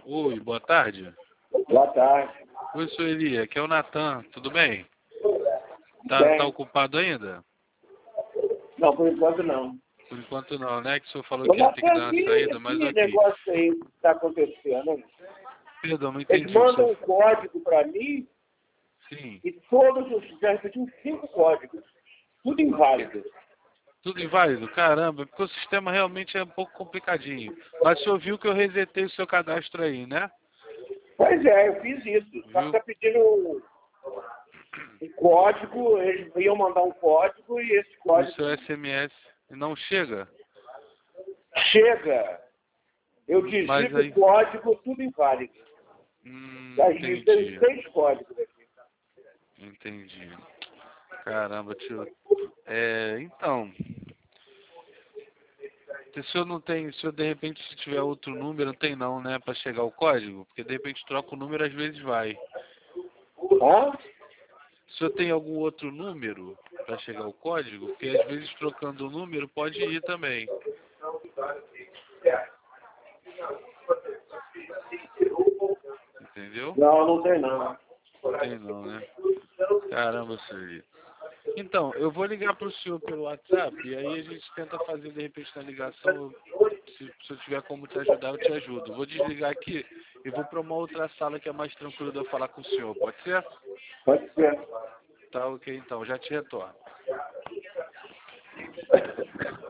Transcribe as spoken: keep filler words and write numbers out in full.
Oi, boa tarde. Boa tarde. Oi, Sueli, aqui é o Natan, tudo bem? Tá, Bem. tá ocupado ainda? Não, por enquanto não. Por enquanto não, né? Que o senhor falou Eu que ia já ter que dar uma sei saída, mas que ok. negócio aí que está acontecendo. Perdão, não Eles entendi. O mandam um senhor... código para mim Sim. e todos os... Já repetiram cinco códigos. Tudo inválido. Tudo inválido? Caramba, porque o sistema realmente é um pouco complicadinho. Mas o senhor viu que eu resetei o seu cadastro aí, né? Pois é, eu fiz isso. Só que Viu? está pedindo um, um código, eles iam mandar um código e esse O código seu S M S não chega? chega. Eu Mas digito aí... o código, tudo inválido. Hum, Já digitei entendi. seis códigos aqui. Entendi. Caramba, tio. É, então... Se o senhor não tem, se o senhor de repente se tiver outro número, não tem não, né, para chegar o código? Porque de repente troca o número, às vezes vai. Hã? Se o senhor tem algum outro número para chegar o código, porque às vezes trocando o número pode ir também. Entendeu? Não, não tem não. Não tem não, né? Caramba, senhor. Então, eu vou ligar para o senhor pelo WhatsApp e aí a gente tenta fazer de repente na ligação. Se, se eu tiver como te ajudar, eu te ajudo. Vou desligar aqui e vou para uma outra sala que é mais tranquilo de eu falar com o senhor. Pode ser? Pode ser. Tá ok, então. Já te retorno.